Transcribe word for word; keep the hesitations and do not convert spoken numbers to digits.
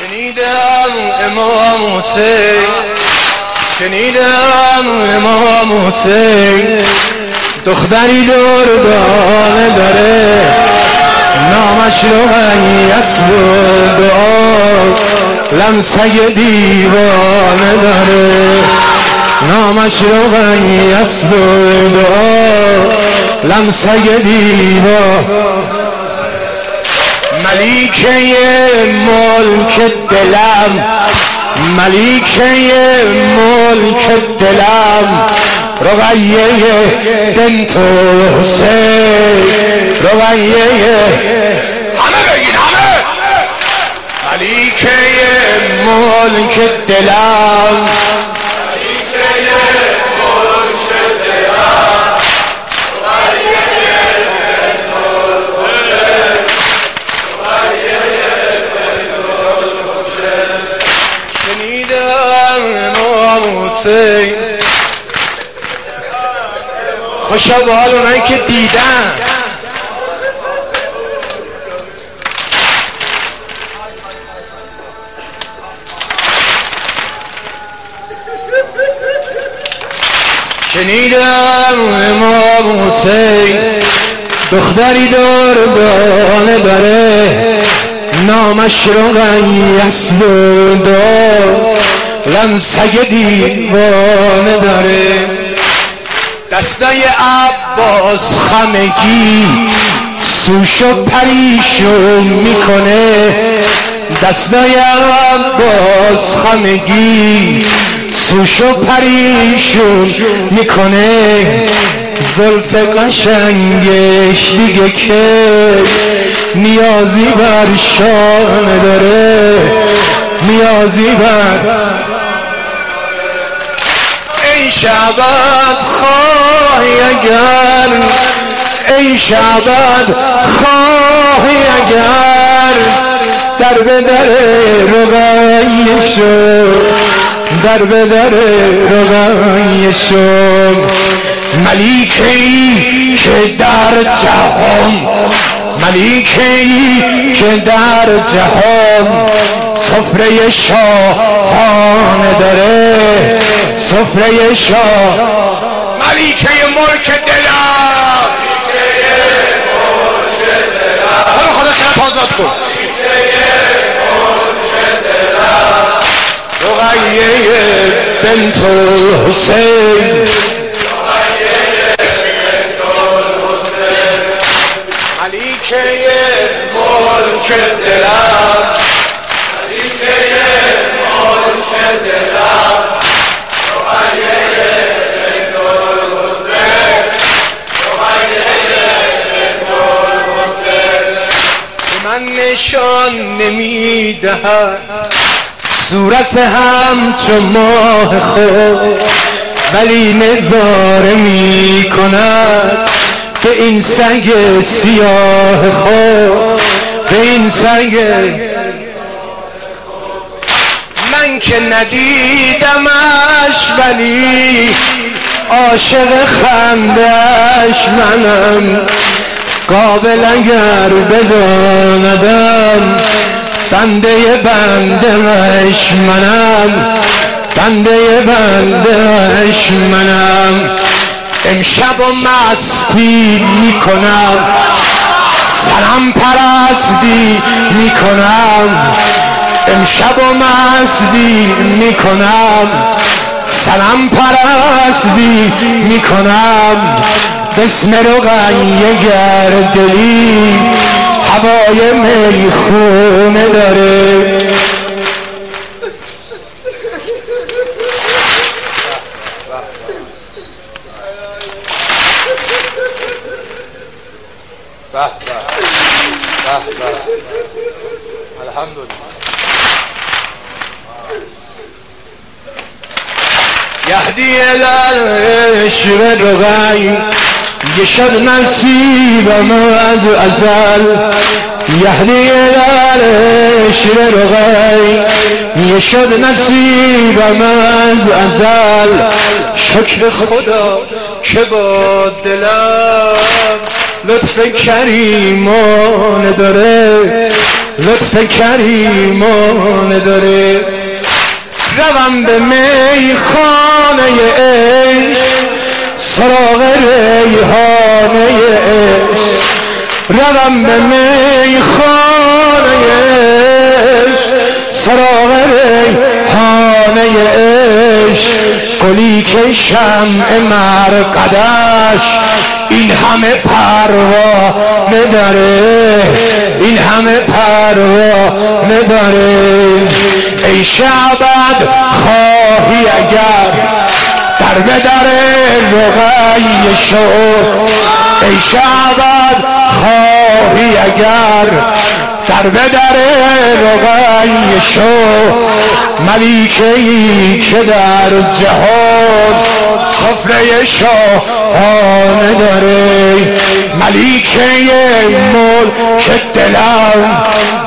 شنیدم امام حسین شنیدم امام حسین دختری دردانه داره نامش رو غیاث و دعا لمسه دیوانه داره نامش رو غیاث و دعا لمسه دیوانه ملیکه ملک دلم ملیکه ملک دلم رقیه بنت حسین رقیه همه بگین همه ملیکه ملک دلم خوشا به حال اونایی که دیدن شنیدم امام حسین دختری دردانه داره نامش رو غیاث و لمسه دیوانه داره دستای عباس خمگی سوش و پریشون میکنه دستای عباس خمگی سوش و پریشون میکنه زلف قشنگش دیگه که نیازی بر شانه داره نیازی بر ای شعبت خواهی اگر ای شعبت خواهی اگر در به در رقیه شو در به در رقیه شو ملیکه ای که در جهان ملیکه ای که در جهان سفره شاهانه داره سفره شاه ملیکه ملک دلم خدا خدا شرط آزاد کن رقیه بنت حسین ملیکه ملک دلم ملیکه ملک دلم رقیه بنت حسین رقیه بنت حسین من نشان نمیدهد صورت همچو ماه خود ولی نظاره می کند به این سنگ سیاه خود به این سنگ من که ندیدمش ولی عاشق خندش منم قابل اگر بداندم بنده بندهش منم بنده بندهش منم امشب و مستی میکنم سلام پرستی میکنم امشب و مستی میکنم سلام پرستی میکنم بسم رقیه گردلی هوای میخونه داره الحمدلله یهدی العشق رقی یشد نصیبم از ازل یهدی العشق رقی یشد نصیبم از ازل شکر خدا که با دلم لطف کریمانه داره لطف کریمانه داره. روم به میخانه عشق سراغ ریحانه عشق، روم به میخانه عشق سراغ ریحانه عشق، گلی که شمع مرقدش این همه پروانه داره، این همه پروانه داره. ای شعبد خواهی اگر در به در رقیه شو، ای شعبد خواهی اگر در به در رقیه شو، ملیکه‌ای که در جهان سفره شاهانه داره، ملیکه ملک دلم